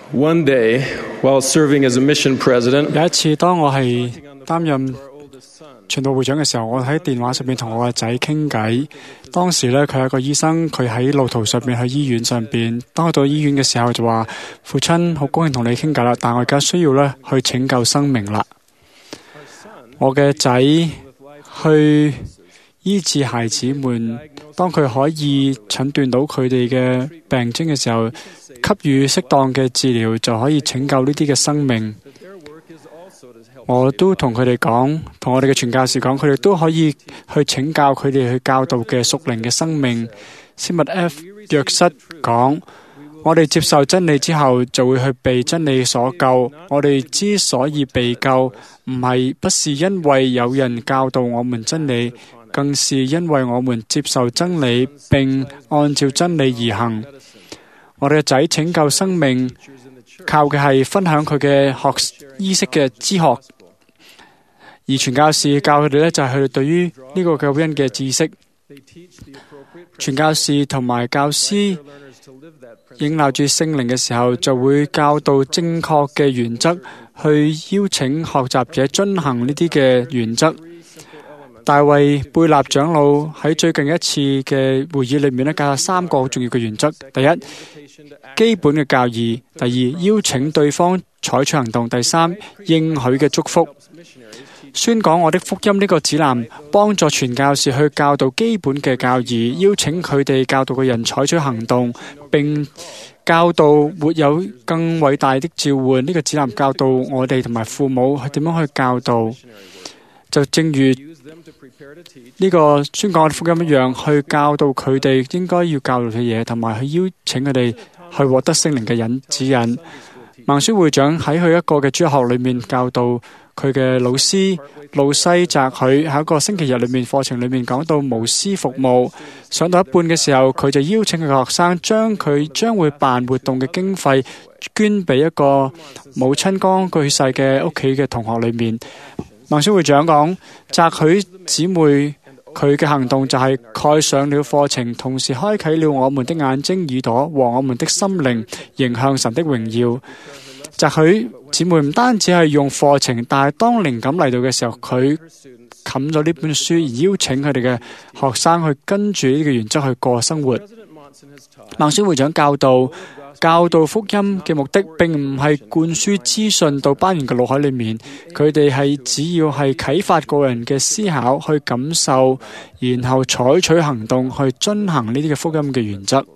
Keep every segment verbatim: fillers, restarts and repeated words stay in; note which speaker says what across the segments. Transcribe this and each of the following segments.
Speaker 1: One day, while serving as a mission president,
Speaker 2: 有一次，當我係擔任傳道會長嘅時候，我喺電話上面同我個仔傾偈。當時咧，佢係一個醫生，佢喺路途上面去醫院上邊。當去到醫院嘅時候，就話：父親，好高興同你傾偈啦，但我而家需要咧去拯救生命啦。我嘅仔去醫治孩子們，當佢可以診斷到佢哋嘅病徵嘅時候，給予適當嘅治療，就可以拯救呢啲嘅生命。我都同佢哋講，同我哋嘅傳教士講，佢哋都可以去請教佢哋去教導嘅屬靈嘅生命。斯密 F 約瑟講：我哋接受真理之後，就會去被真理所救。我哋之所以被救，唔係不是因為有人教導我們真理，更是因為我們接受真理，並按照真理而行。我哋嘅仔拯救生命，靠嘅係分享佢嘅學醫識嘅知學，而傳教士教佢哋咧就係佢哋對於呢個救恩嘅知識。傳教士同埋教師應鬧住聖靈嘅時候，就會教導正確嘅原則，去邀請學習者遵行呢啲嘅原則。大衛貝納長老喺最近一次嘅會議裏面咧，教咗三個好重要嘅原則：第一，基本嘅教義；第二，邀請對方採取行動；第三，應許嘅祝福。宣講我的福音呢個指南，幫助傳教士去教導基本嘅教義，邀請佢哋教導嘅人採取行動，並教導沒有更偉大的召喚。呢個指南教導我哋同埋父母去點樣去教導，就正如呢個宣講我的福音一樣，去教導佢哋應該要教導嘅嘢，同埋去邀請佢哋去獲得聖靈嘅引指引。孟孫會長喺佢一個嘅主學裏面教導佢嘅老師路西澤許喺一個星期日裏面課程裏面講到無私服務。上到一半嘅時候，佢就邀請佢嘅學生將佢將會辦活動嘅經費捐俾一個母親剛剛去世嘅屋企嘅同學裏面。孟孫會長講，澤許姊妹佢嘅行動就係蓋上了課程，同時開啟了我們的眼睛、耳朵和我們的心靈，迎向神的榮耀。澤許姊妹唔單止係用課程，但係當靈感嚟到嘅時候，佢冚咗呢本書，而邀請佢哋嘅學生去跟住呢個原則去過生活。孟孫會長教導，教導福音嘅目的並唔係灌輸資訊到班員嘅腦海裏面，佢哋係只要係啟發個人嘅思考，去感受，然後採取行動去遵行呢啲嘅福音嘅原則。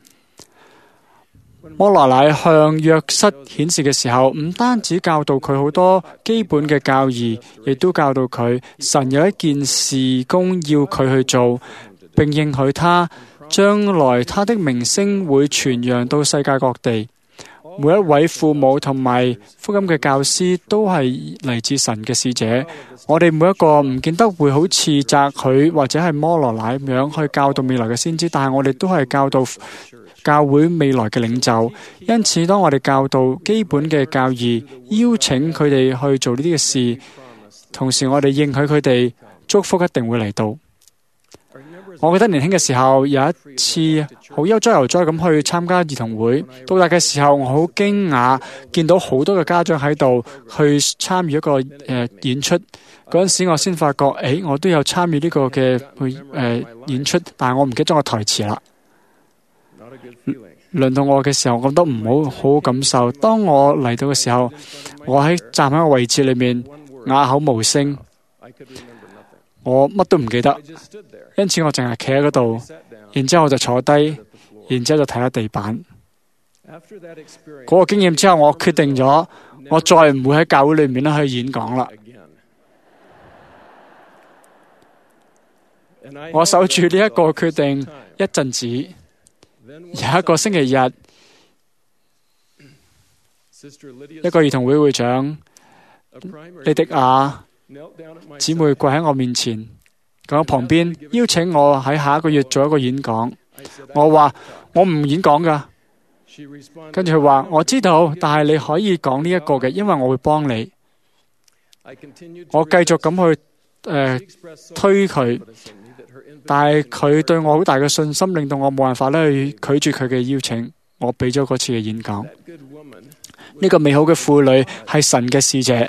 Speaker 2: 摩羅乃向約瑟顯示嘅時候，唔單止教導佢好多基本嘅教義，亦都教導佢神有一件事工要佢去做，並應許他將來他的名聲會傳揚到世界各地。每一位父母同埋福音嘅教師都係嚟自神嘅使者。我哋每一個唔見得會好似澤許或者係摩羅乃咁樣去教導未來嘅先知，但係我哋都係教導教會未來嘅領袖。因此，當我哋教導基本嘅教義，邀請佢哋去做呢啲嘅事，同時我哋應許佢哋祝福一定會嚟到。我記得年輕嘅時候，有一次好悠哉悠哉咁去參加兒童會。到達嘅時候，我好驚訝見到好多嘅家長喺度去參與一個誒、呃、演出。嗰陣時我先發覺，誒，我都有參與呢個嘅去誒演出，但係我唔記得咗個台詞啦。輪到我嘅時候，我覺得唔好好好感受。當我嚟到嘅時候，我喺站喺個位置裏面啞口無聲，我乜都唔記得，因此我淨係企喺嗰度，然之後我就坐低，然之後就睇下地板。嗰個經驗之後，我決定咗，我再唔會喺教會裏面咧去演講啦。我守住呢一個決定一陣子，有一個星期日，一個兒童會會長利迪亞姊妹跪喺我面前，喺旁邊邀請我喺下一個月做一個演講。我話我唔演講噶，跟住佢話我知道，但係你可以講呢一個嘅，因為我會幫你。我繼續咁去誒、呃、推佢。但係佢對我好大嘅信心，令到我冇辦法咧去拒絕佢嘅邀請。我俾咗嗰次嘅演講。 呢個美好嘅婦女係神嘅使者，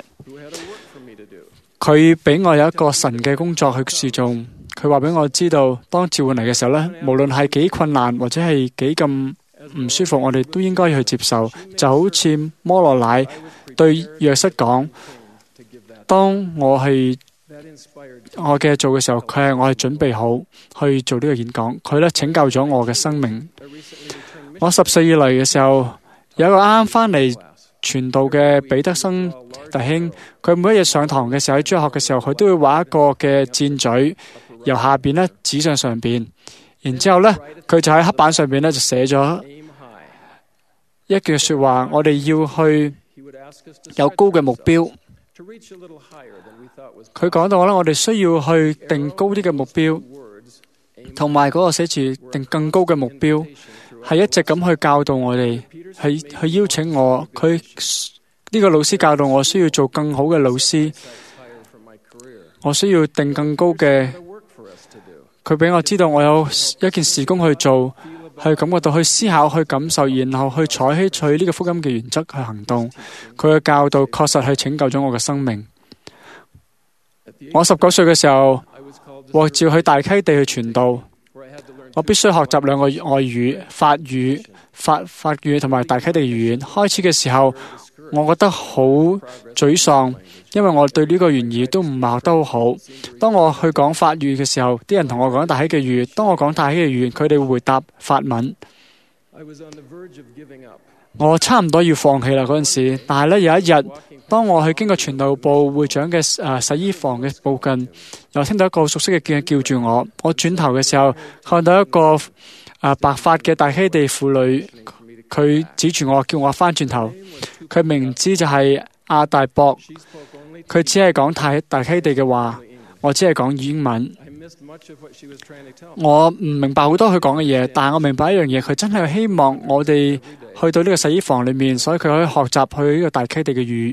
Speaker 2: 佢俾我有一個神嘅工作去侍從。佢話俾我知道，當召喚嚟嘅時候呢，無論係幾困難或者係幾咁唔舒服，我哋都應該去接受。就好似摩羅乃對約瑟講，當我係我嘅做嘅時候，佢係我係準備好去做呢個演講。佢咧拯救咗我嘅生命。我十歲以嚟嘅時候，有一個啱啱翻嚟傳道嘅彼得生弟兄，佢每一日上堂嘅時候，喺中學嘅時候，佢都會畫一個嘅箭嘴，由下邊咧指向上邊，然之後咧佢就喺黑板上邊咧就寫咗一句說話：我哋要去有高嘅目標。佢講到咧，我哋需要去定高啲嘅目標，同埋嗰個寫住定更高嘅目標，係一直咁去教導我哋，係去邀請我。佢呢個老師教導我需要做更好嘅老師，我需要定更高嘅。佢俾我知道我有一件事工去做，去感覺到去思考、去感受，然後去採取呢個福音嘅原則去行動。佢嘅教導確實係拯救咗我嘅生命。我十九歲嘅時候獲召去大溪地去傳道，我必須學習兩個外語，法語、法法語同埋大溪地語言。開始嘅時候，我覺得好沮喪，因為我對呢個原語都唔係學得好好。當我去講法語嘅時候，啲人同我講大溪嘅語；當我講大溪嘅語言，佢哋會回答法文。我差唔多要放棄啦嗰陣時，但係咧有一日，當我去經過傳道部會長嘅誒洗衣房嘅附近，又聽到一個熟悉嘅叫叫住我。我轉頭嘅時候，看到一個誒白髮嘅大溪地婦女，佢指住我，叫我翻轉頭。佢名字就係亞大博，佢只係講大大溪地嘅話，我只係講英文。我唔明白好多佢講嘅嘢，但係我明白一樣嘢，佢真係希望我哋去到呢個洗衣房裏面，所以佢可以學習去呢個大溪地嘅語。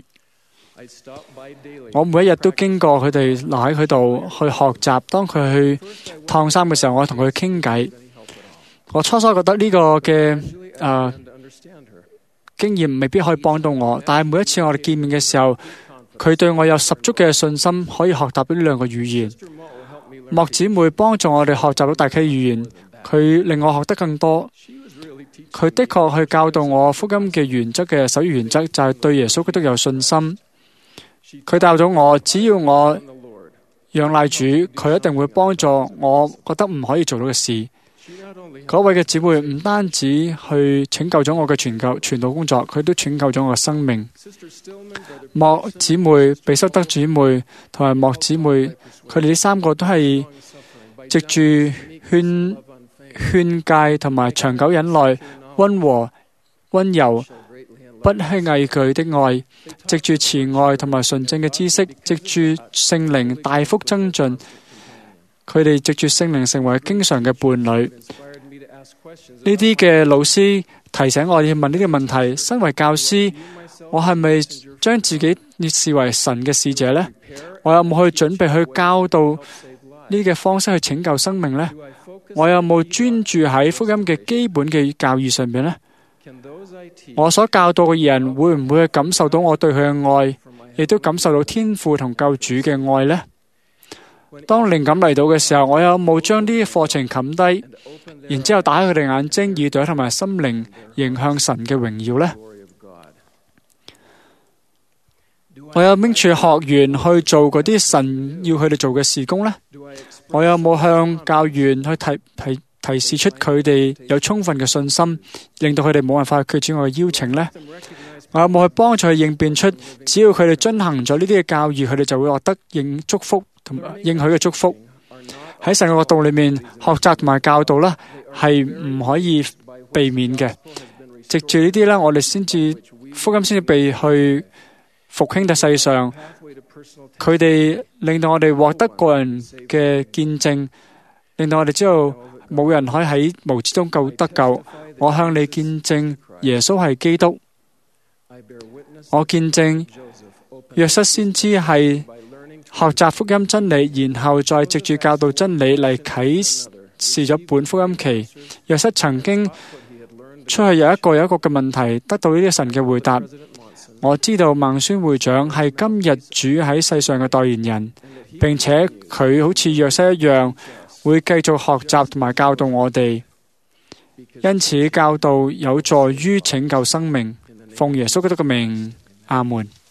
Speaker 2: 我每一日都經過佢哋留喺佢度去學習。當佢去燙衫嘅時候，我同佢傾偈。我初初覺得呢個嘅誒、呃、經驗未必可以幫到我，但係每一次我哋見面嘅時候，佢對我有十足嘅信心，可以學習到呢兩個語言。莫姊妹幫助我哋學習到大溪語言，佢令我學得更多。佢的確去教導我福音嘅原則嘅首要原則就係對耶穌基督有信心。佢教導我，只要我仰賴主，佢一定會幫助我覺得唔可以做到嘅事。嗰位嘅姊妹唔單止去拯救咗我嘅傳教傳道工作，佢都拯救咗我嘅生命。莫姊妹、比修德姊妹同埋莫姊妹，佢哋呢三個都係藉住勸勸誡同埋長久忍耐、溫和、溫柔、不輕畏懼的愛，藉住慈愛同埋純正嘅知識，藉住聖靈大幅增進。佢哋藉住聖靈成為經常嘅伴侶。呢啲嘅老師提醒我要問呢啲問題。身為教師，我係咪將自己視為神嘅使者呢？我有冇去準備去教導呢個方式去拯救生命呢？我有冇專注喺福音嘅基本嘅教義上邊呢？我所教導嘅人會唔會去感受到我對佢嘅愛，亦都感受到天父同救主嘅愛呢？當靈感嚟到嘅時候，我有冇將呢啲課程冚低，然之後打開佢哋眼睛、耳朵同埋心靈，迎向神嘅榮耀呢？我有拎住學員去做嗰啲神要佢哋做嘅事工呢？我有冇向教員去提提提示出佢哋有充分嘅信心，令到佢哋冇辦法拒絕我嘅邀請呢？我有冇去幫助佢應變出，只要佢哋遵行咗呢啲嘅教義，佢哋就會獲得應祝福同埋應許嘅祝福。喺神嘅角度裏面，學習同埋教導咧係唔可以避免嘅。藉住呢啲咧，我哋先至福音先至被去復興喺世上。佢哋令到我哋獲得個人嘅見證，令到我哋知道冇人可以喺無知中救得救。我向你見證耶穌係基督。我見證約瑟先知係學習福音真理，然後再藉住教導真理嚟啟示咗本福音期。約瑟曾經出去有一個有一個嘅問題，得到呢啲神嘅回答。我知道孟孫會長係今日主喺世上嘅代言人，並且佢好似約瑟一樣，會繼續學習同埋教導我哋。因此教導有助於拯救生命。奉耶穌基督嘅名，阿門。